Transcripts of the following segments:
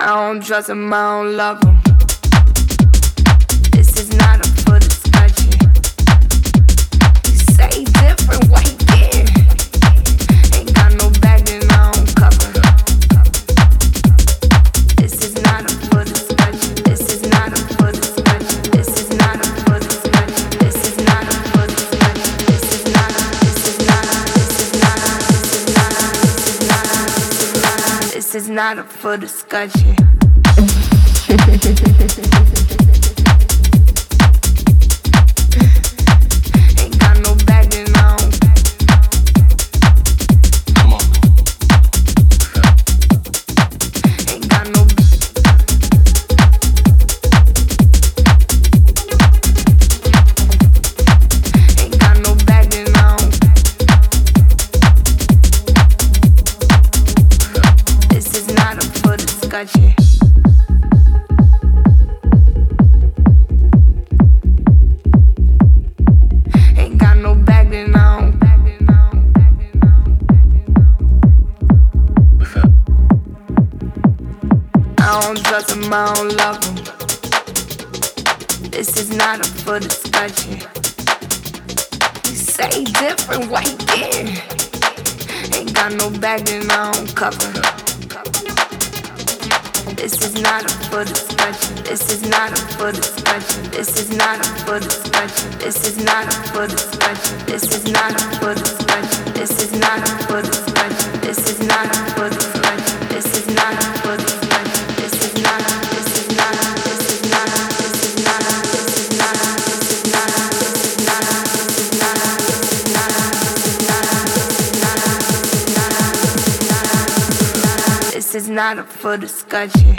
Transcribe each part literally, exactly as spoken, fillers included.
I don't trust him, I don't love him. This is not up for discussion. You say different, white kid. Ain't got no bag and I don't cover. This is not up for discussion. This is not up for discussion. This is not up for discussion. This is not up for discussion. This is not up. This is not up. This is not up. This is not up. This is not up. This is not up for discussion. Ain't got no bagging on. Come on. Ain't got no. Ain't got no bagging on. This is not up for discussion. I don't trust him, I don't love him. This is not up for discussion. You say different, white kid. Ain't got no bagging, I don't cover. This is not up for discussion. This is not up for discussion. This is not up for discussion. This is not up for discussion. This is not up for discussion. This is not up for discussion. This is not up for discussion. This is not up for discussion. This is not up for discussion.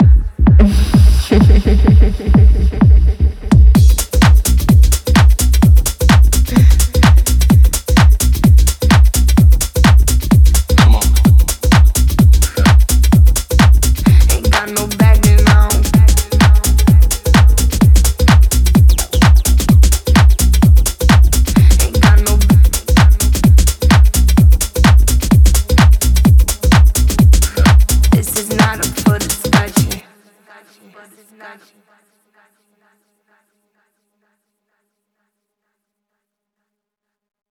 Come on. Ain't got no bagging on. Ain't got no. This is not up for discussion.